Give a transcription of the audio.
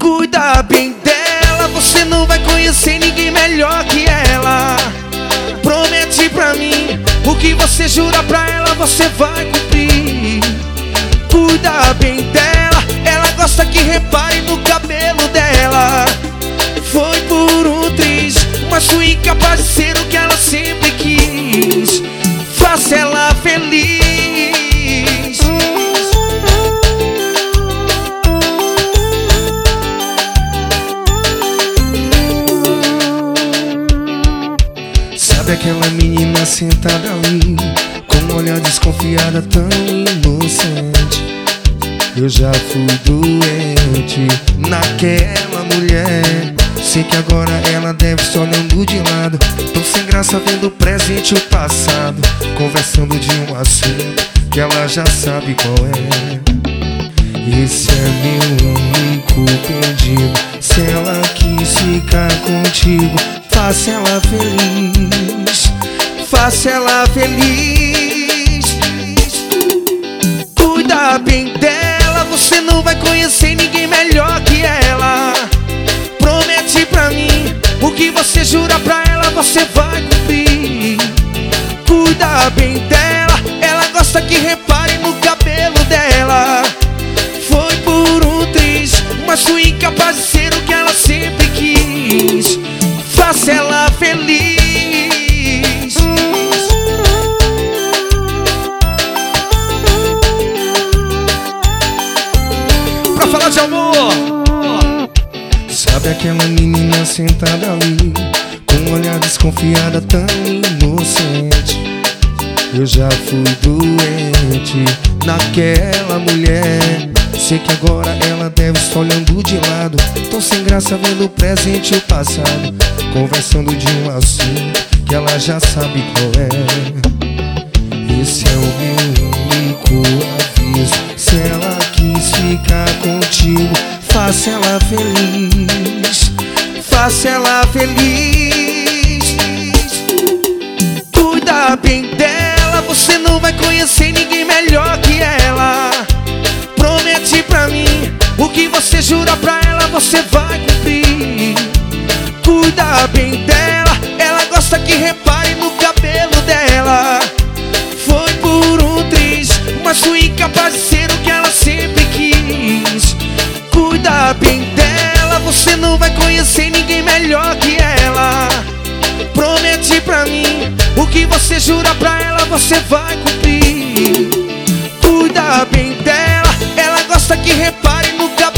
Cuida bem dela, você não vai conhecer ninguém melhor que ela. Promete pra mim, o que você jura pra ela, você vai cumprir. Cuida bem dela, ela gosta que repare no cabelo dela. Foi por um triz, uma sua incapaz de ser o que ela sempre quis. Faça ela feliz. Sabe aquela menina sentada ali, com um olhar desconfiada, tão inocente? Eu já fui doente naquela mulher. Sei que agora ela deve estar olhando de lado, tão sem graça vendo o presente e o passado, conversando de um assunto que ela já sabe qual é. Esse é meu único pedido, se ela quis ficar contigo, faça ela feliz. Faça ela feliz. Cuida bem dela, você não vai conhecer ninguém melhor que ela. Promete pra mim, o que você jura pra ela, você vai cumprir. Cuida bem dela, ela gosta que repare no cabelo dela. Foi por um triz, uma sua incapaz de ser o que ela sempre quis. Faça ela feliz. Pra falar de amor, sabe aquela menina sentada ali, com um olhar desconfiada, tão inocente? Eu já fui doente naquela mulher. Sei que agora ela deve estar olhando de lado, tão sem graça vendo o presente e o passado, conversando de um assunto que ela já sabe qual é. Esse é o meu único aviso, se ela quis ficar contigo, faça ela feliz. Faça ela feliz. Cuida bem dela, você não vai conhecer ninguém melhor que ela. Promete pra mim, o que você jura pra ela, você vai cumprir. Cuida bem dela, ela gosta que repare no cabelo dela. Foi por um triz, uma sua incapaz de ser o que ela sempre quis. Cuida bem dela, você não vai conhecer ninguém melhor que ela. Promete pra mim, o que você jura pra ela, você vai cumprir. Cuida bem dela, ela gosta que repare no cabelo